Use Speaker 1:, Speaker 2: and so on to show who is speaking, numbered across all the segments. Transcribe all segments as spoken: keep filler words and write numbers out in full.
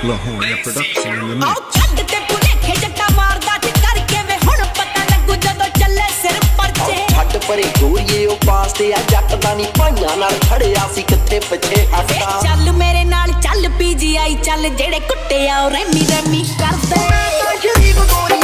Speaker 1: Lahoria production
Speaker 2: ਆਓ ਛੱਡ ਤੇ ਭੁਲੇਖੇ ਜੱਟਾ ਮਾਰਦਾ ਤੇ ਕਰਕੇ ਵੇ ਹੁਣ ਪਤਾ ਲੱਗੂ ਜਦੋਂ ਚੱਲੇ ਸਿਰ ਪਰਚੇ
Speaker 3: ਛੱਡ ਪਰੇ ਗੋਰੀਏ ਉਹ ਪਾਸ ਤੇ ਆ ਜੱਟ ਦਾ ਨਹੀਂ ਭਾਈਆਂ ਨਾਲ ਖੜਿਆ ਸੀ ਕਿੱਥੇ ਪਿੱਛੇ ਹਟਦਾ
Speaker 2: ਚੱਲ ਮੇਰੇ ਨਾਲ ਚੱਲ ਪੀਜੀਆਈ ਚੱਲ ਜਿਹੜੇ ਕੁੱਟੇ ਆ ਉਹ ਰੈਮੀ ਰੈਮੀ ਕਰਦੇ
Speaker 3: ਸ਼ਰੀਫ ਗੋਰੀਏ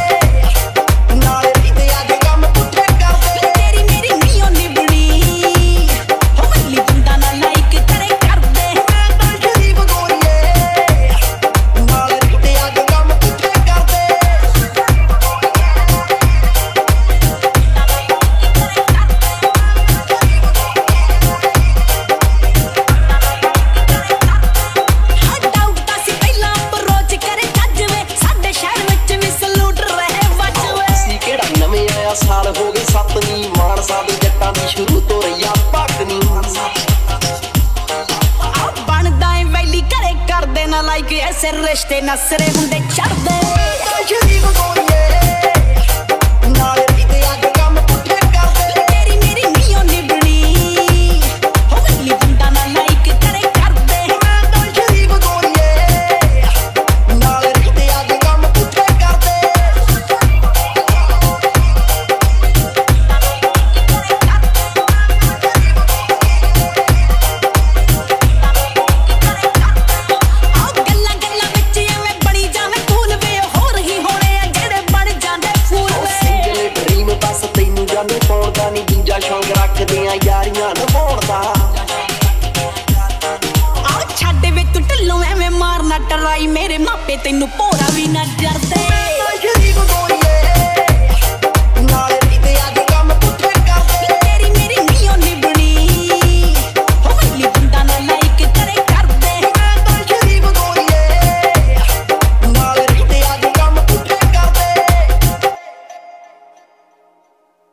Speaker 3: साल हो गए सतनी मानसा दे जट्टां दी शुरू तो रही भगनी
Speaker 2: बनदा ए वैली घरे करदे ना लाइक ऐसे रिश्ते नसरे हुंदे चढ़दे
Speaker 3: शरीफ गोरीए नाल रीते अग कम पुठे करदे
Speaker 2: तेरी मेरी नहीं निभनी हो वैली बंदा ना लाइक घरे करदे
Speaker 3: शरीफ गोरीए नाल रीते अग कम पुठे करदे ਪੌੜਦਾ ਨੀ ਦੂਜਾ ਸ਼ੌਂਕ ਰੱਖਦੇ ਆ ਯਾਰੀਆਂ ਨਿਭਾਉਣ ਦਾ
Speaker 2: ਆਹ ਛੱਡ ਵੇ ਤੂੰ ਢਿੱਲੋਂ ਐਵੇਂ ਮਾਰਨਾ ਟਰਾਈ ਮੇਰੇ ਮਾਪੇ ਤੈਨੂੰ ਭੋਰਾ ਵੀ ਨਾ ਡਰਦੇ